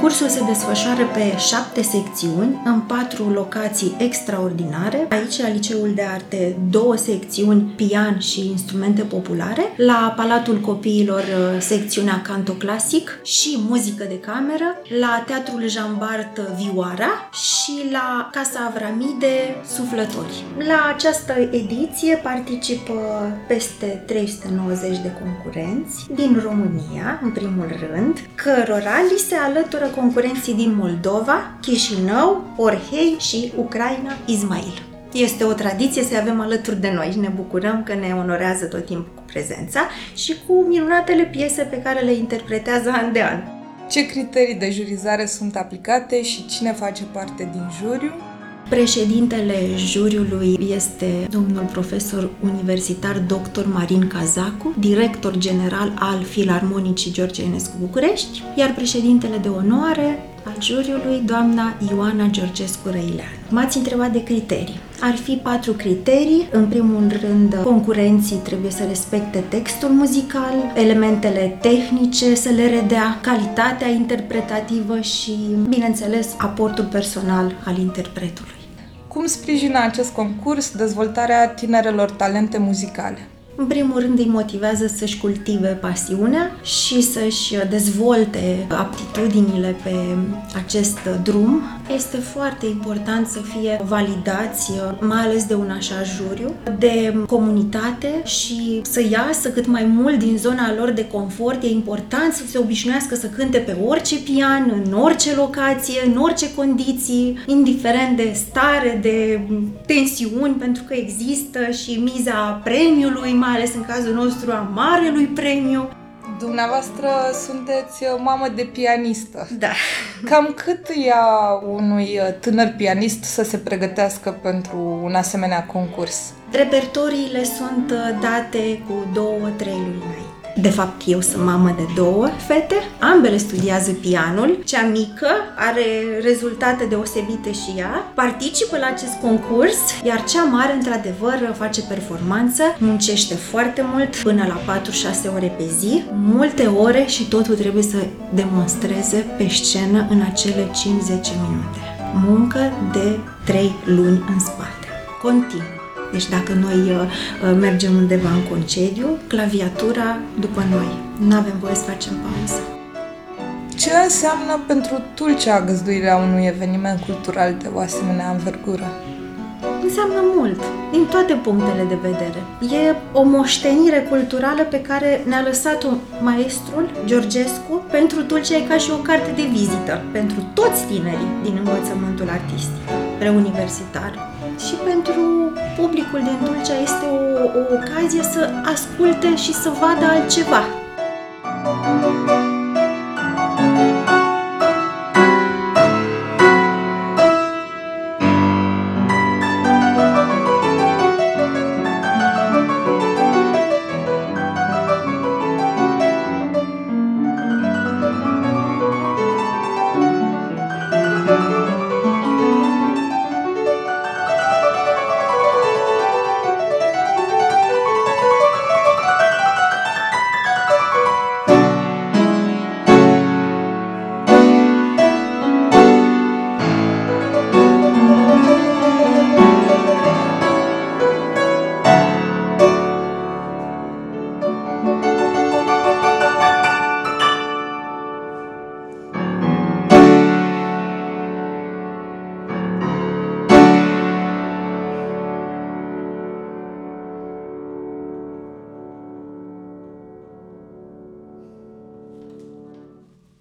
Concursul se desfășoară pe 7 secțiuni, în 4 locații extraordinare. Aici, la Liceul de Arte, 2 secțiuni, pian și instrumente populare. La Palatul Copiilor, secțiunea Canto Clasic și muzică de cameră. La Teatrul Jean Bart, vioara și la Casa Avramide, suflători. La această ediție participă peste 390 de concurenți din România, în primul rând, cărora li se alătură concurenții din Moldova, Chișinău, Orhei și Ucraina, Ismail. Este o tradiție să avem alături de noi și ne bucurăm că ne onorează tot timpul cu prezența și cu minunatele piese pe care le interpretează an de an. Ce criterii de jurizare sunt aplicate și cine face parte din juriu? Președintele juriului este domnul profesor universitar dr. Marin Cazacu, director general al Filarmonicii George Enescu București, iar președintele de onoare al juriului, doamna Ioana Georgescu Răilean. M-ați întrebat de criterii. Ar fi 4 criterii. În primul rând, concurenții trebuie să respecte textul muzical, elementele tehnice să le redea, calitatea interpretativă și, bineînțeles, aportul personal al interpretului. Cum sprijină acest concurs dezvoltarea tinerelor talente muzicale? În primul rând îi motivează să-și cultive pasiunea și să-și dezvolte aptitudinile pe acest drum. Este foarte important să fie validați, mai ales de un așa juriu, de comunitate și să iasă cât mai mult din zona lor de confort. E important să se obișnuiască să cânte pe orice pian, în orice locație, în orice condiții, indiferent de stare, de tensiuni, pentru că există și miza premiului, mai ales în cazul nostru a marelui premiu. Dumneavoastră sunteți mamă de pianistă. Da. Cam cât ia unui tânăr pianist să se pregătească pentru un asemenea concurs? Repertoriile sunt date cu 2-3 luni înainte. De fapt, eu sunt mamă de 2 fete, ambele studiază pianul. Cea mică are rezultate deosebite și ea, participă la acest concurs, iar cea mare, într-adevăr, face performanță, muncește foarte mult, până la 4-6 ore pe zi, multe ore și totul trebuie să demonstreze pe scenă în acele 5-10 minute. Muncă de 3 luni în spate, continuu. Deci dacă noi mergem undeva în concediu, claviatura după noi. Nu avem voie să facem pauză. Ce înseamnă pentru Tulcea găzduirea unui eveniment cultural de o asemenea învergură? Înseamnă mult, din toate punctele de vedere. E o moștenire culturală pe care ne-a lăsat-o maestrul Georgescu. Pentru Tulcea e ca și o carte de vizită pentru toți tinerii din învățământul artistic preuniversitar. Și pentru publicul din Tulcea este o ocazie să asculte și să vadă altceva.